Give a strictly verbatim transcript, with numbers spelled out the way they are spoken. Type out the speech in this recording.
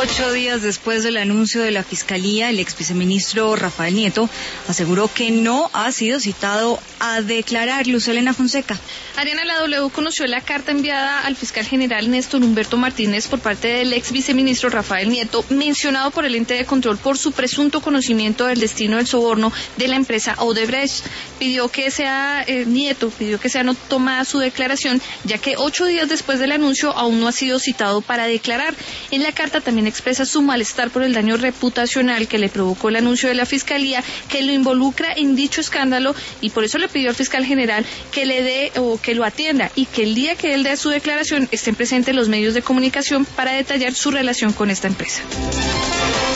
Ocho días después del anuncio de la Fiscalía, el ex viceministro Rafael Nieto aseguró que no ha sido citado a declarar. Luz Helena Fonseca. Ariana, la W conoció la carta enviada al fiscal general Néstor Humberto Martínez por parte del ex viceministro Rafael Nieto, mencionado por el ente de control por su presunto conocimiento del destino del soborno de la empresa Odebrecht. Pidió que sea eh, Nieto, pidió que sea no tomada su declaración, ya que ocho días después del anuncio aún no ha sido citado para declarar. En la carta también expresa su malestar por el daño reputacional que le provocó el anuncio de la Fiscalía, que lo involucra en dicho escándalo, y por eso le pidió al fiscal general que le dé o que lo atienda y que el día que él dé su declaración estén presentes los medios de comunicación para detallar su relación con esta empresa.